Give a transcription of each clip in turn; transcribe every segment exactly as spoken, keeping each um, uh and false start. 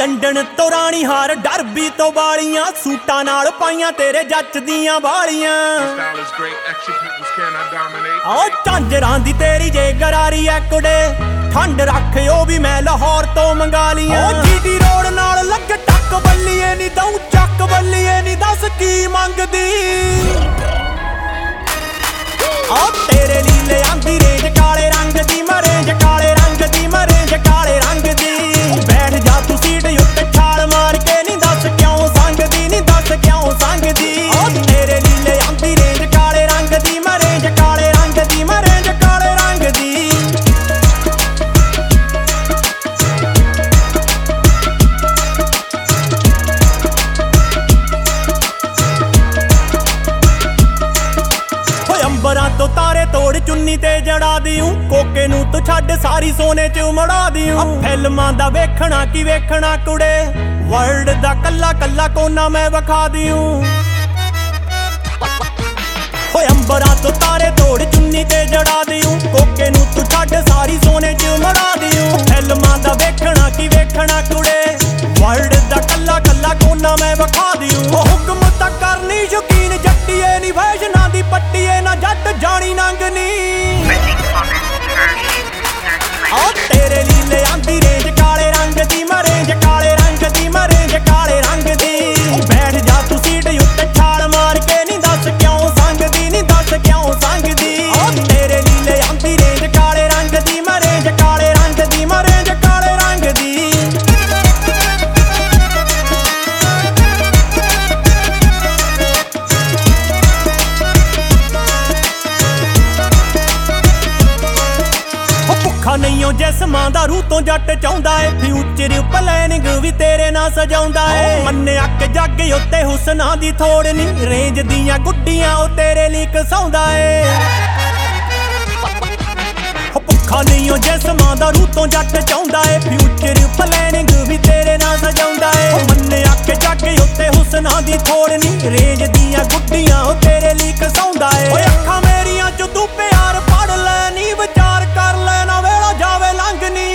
London तो रानी हार derby तो वालियां सूटां नाल पाइयां तेरे जच दियां वालियां ओ झांजरां दी तेरी जे गरारी ऐ कुड़े ठंड रख ओ भी मैं लाहौर तो मंगा लियां ओ जीटी रोड नाल लग टक बल्लीए नी दऊं चक बल्लीए नी दस की मंगदी ओ तेरे लीले आंदी रेंज काले रंग दी मरेंज काले रंग दी मरेंज काले रंग दी बैठ जा तू सीट उत्ते छाल मार के नी दस क्यों संगदी नी दस क्यों संगदी ओ तेरे लीले आंदी रेंज काले रंग दी मरेंज काले रंग दी मरेंज काले रंग दी अंबरां तो तारे तोड़ चुन्नी ते जड़ा दियूं कोके नूं तू छड्ड सारी सोने च उमड़ा दियूं फिल्मां दा वेखना की वेखना कुड़े वर्ल्ड दा कल्ला कल्ला कोना मैं विखा दियूं होए अंबरां तो तारे तोड़ चुन्नी ते जड़ा दियूं कोके नूं तू छड्ड सारी सोने च उमड़ा दियूं फिल्मां दा वेखना की वेखना कुड़े वर्ल्ड दा कल्ला कल्ला कोना मैं विखा दियूं ओ हुक्म ता करनी यकीन जट्टीए नी फैशनां दी पट्टीए ना जट जानी नंगनी ओ तेरे लीले आंदी रेंज काले रंग दी मरेंज काले रंग दी मरेंज काले रंग दी बैठ जा तू सीट उत्ते छाल मार के नी दस क्यों संगदी नी दस क्यों संगदी ओ तेरे लीले आंदी रेंज काले रंग दी मरेंज काले रंग दी मरेंज काले रंग दी भुखा नहीं हो जिस्मां दा रूह तो जट चाहुंदा है फ्यूचर प्लैनिंग भी तेरे नाल सजाउंदा है मन्ने अक जग उत्ते हुसना दी थोड़ नी रेंज दियां गुड्डियां ओ तेरे लिए कसाउंदा है भुखा नहीं हो जिस्मां दा रूह तो जट चाहुंदा है फ्यूचर प्लैनिंग भी तेरे नाल सजाउंदा है मन्ने अक जग उत्ते हुसना दी थोड़ नी रेंज दियां गुड्डियां ओ तेरे लिए कसाउंदा है ओए अखां मेरियां च तू प्यार पढ़ ले नी विचार कर ले ना वेला जावे लंघनी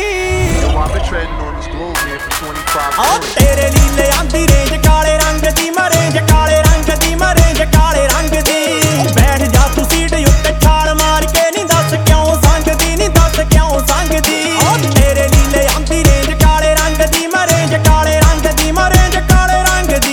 ओ तेरे लीले आंदी रेंज काले रंग दी मरेंज काले रंग दी मरेंज काले रंग दी बैठ जा तू सीट उत्ते छाल मार के नी दस क्यों संगदी नी दस क्यों संगदी ओ तेरे लीले आंदी रेंज काले रंग दी मरेंज काले रंग दी मरेंज काले रंग दी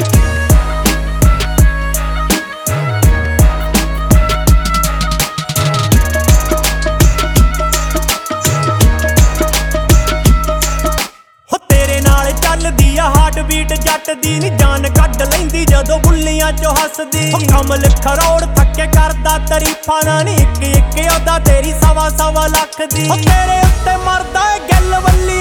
चलदी आ हार्ट बीट जट दी नी जान कढ लैंदी जदों बुल्लियां चो हसदी कमल खरोड़ थक्के करदा तरीफां ना नी इक इक ओदा तेरी सवा सवा लख दी तेरे उत्ते मरदा है गल वल्ली